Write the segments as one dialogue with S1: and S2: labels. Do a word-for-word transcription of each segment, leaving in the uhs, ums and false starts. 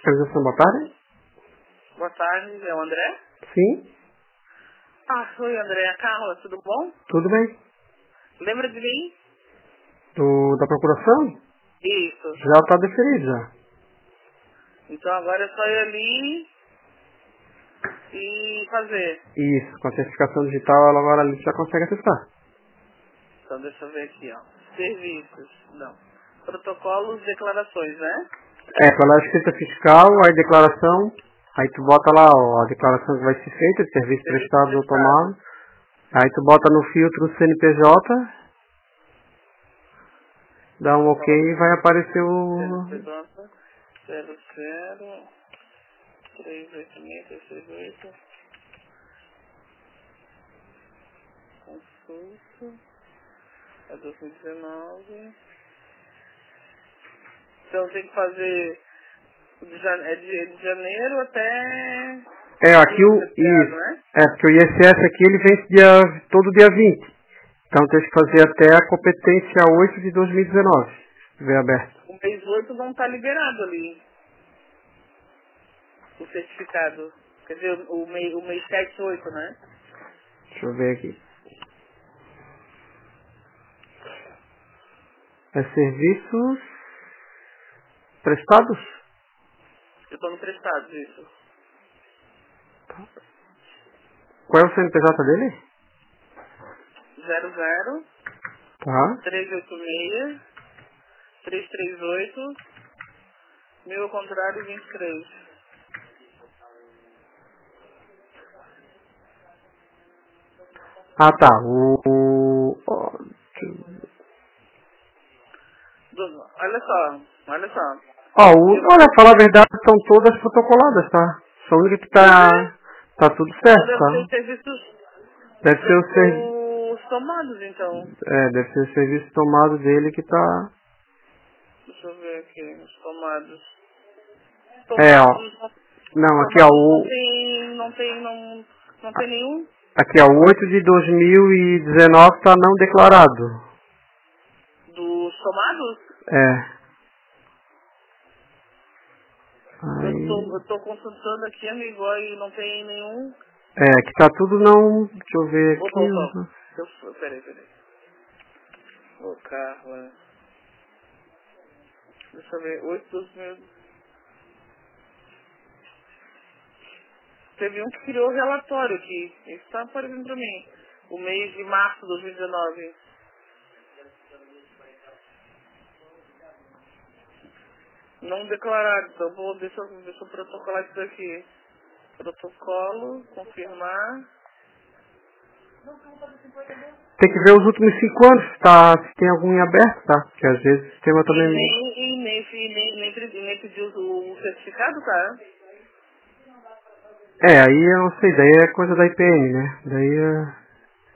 S1: Fiscalização, boa tarde.
S2: Boa tarde, é o André?
S1: Sim.
S2: Ah, oi André, a Carla, tudo bom?
S1: Tudo bem?
S2: Lembra de mim?
S1: Do, da procuração?
S2: Isso.
S1: Já está deferido, já.
S2: Então agora é só ir ali e fazer.
S1: Isso, com a certificação digital, ela agora ali já consegue acessar.
S2: Então deixa eu ver aqui, ó. Serviços, não. Protocolos, declarações, né?
S1: É, pela escrita fiscal, aí declaração, aí tu bota lá, ó, a declaração que vai ser feita, de serviço
S2: Serviço
S1: prestado ou
S2: prestado.
S1: tomado. Aí tu bota no filtro C N P J, dá um ok e vai aparecer o...
S2: C N P J zero zero três oito seis três seis oito. Consulta. É dois mil e dezenove. Então tem que fazer de, jane- é de, de janeiro até
S1: É, aqui o...
S2: ano,
S1: Isso.
S2: né?
S1: É, porque o I S S aqui ele vence dia, todo dia vinte. Então tem que fazer até a competência oito de dois mil e dezenove. Se estiver aberto.
S2: O mês oito não está liberado ali, o certificado. Quer dizer, o mês, o mês sete, oito, né?
S1: Deixa eu ver aqui. É serviços prestados?
S2: Eu estou no prestado disso.
S1: Qual é o C N P J dele?
S2: zero zero
S1: Tá.
S2: três oito seis três três oito mil ao contrário vinte e três.
S1: Ah, tá. O... o- ó, deixa eu ver.
S2: Do- Olha só, olha só.
S1: Ó, o,
S2: Eu,
S1: olha, falar a verdade, estão todas protocoladas, tá? Só a única que
S2: pois é,
S1: tá... Tá tudo
S2: então
S1: certo,
S2: deve ser os
S1: tá?
S2: serviços,
S1: Deve ser
S2: deve
S1: o
S2: ser
S1: serviço...
S2: os tomados, então.
S1: É, deve ser o serviço tomado dele que tá...
S2: Deixa eu ver aqui, os tomados.
S1: É, ó.
S2: Tomados,
S1: Não, aqui, ó,
S2: tomados não
S1: o...
S2: tem, não tem, não, não tem nenhum
S1: Aqui, ó, o oito de dois mil e dezenove tá não declarado.
S2: dos tomados.
S1: É.
S2: Eu tô,
S1: Aí...
S2: eu tô consultando aqui, amigo, e não tem nenhum.
S1: É, que tá tudo não... Deixa eu ver
S2: Ô,
S1: aqui.
S2: tô, tô.
S1: Ó.
S2: Eu, peraí, peraí. Ô, Carla. Deixa eu ver, oito dos mil. Teve um que criou o relatório aqui. Isso tá aparecendo pra mim. O mês de março de dois mil e dezenove. Não declarado, então vou, deixa, eu- deixa eu protocolar isso daqui. Protocolo, confirmar.
S1: Tem que ver os últimos cinco anos, tá? Se tem algum em aberto, tá? Porque às vezes o sistema
S2: E
S1: também...
S2: nem, e nem, e nem, nem, pedi- nem pediu o certificado, tá?
S1: É, aí eu não sei, daí é coisa da I P M, né? Daí é...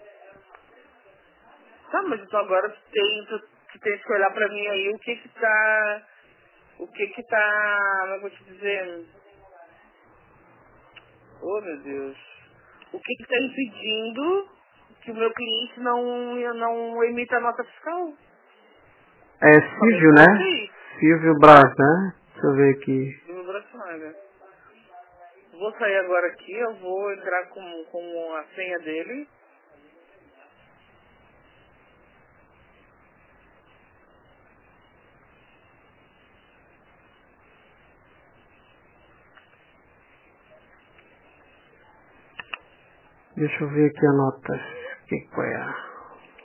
S2: Tá, mas então agora tu tem, tu, tu tem que olhar pra mim aí o que que tá, o que que tá, como é que eu vou te dizer? Oh, meu Deus. O que que tá impedindo que o meu cliente não, não emita a nota fiscal?
S1: É
S2: Somente
S1: Silvio, né?
S2: vocês.
S1: Silvio Braz,
S2: Hã?
S1: né? Deixa eu ver aqui.
S2: Do meu Braçaga. Vou sair agora aqui, eu vou entrar com, com a senha dele.
S1: Deixa eu ver aqui a nota. O que que foi a...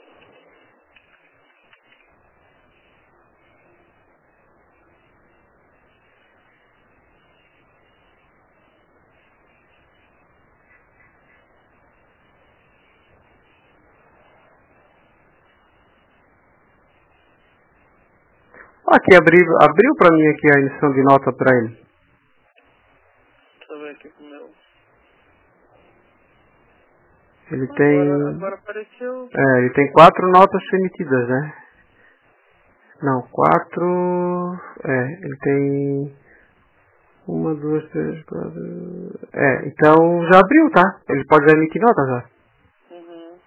S1: Aqui, abriu, abriu pra mim aqui a emissão de nota pra ele.
S2: Deixa eu ver aqui com o meu.
S1: Ele
S2: Agora,
S1: tem...
S2: agora apareceu.
S1: É, ele tem quatro notas emitidas, né? Não, quatro... É, ele tem... Uma, duas, três, quatro... É, então já abriu, tá? Ele pode já emitir nota já.
S2: Uhum.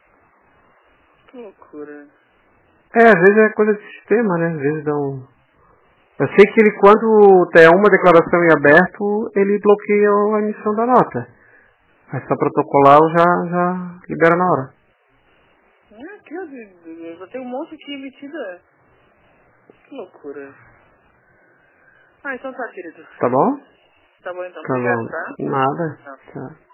S2: Que loucura.
S1: É, às vezes é coisa de sistema, né? Às vezes dá um... Eu sei que ele, quando tem uma declaração em aberto, ele bloqueia a emissão da nota. Mas só protocolar já, já libera na hora.
S2: Ah, aqui, ó, eu já tenho um monte aqui emitida. Que loucura. Ah, então tá, querido.
S1: Tá bom?
S2: Tá bom então.
S1: Tá
S2: Obrigado,
S1: bom.
S2: tá?
S1: Nada.
S2: Tá.
S1: Tá.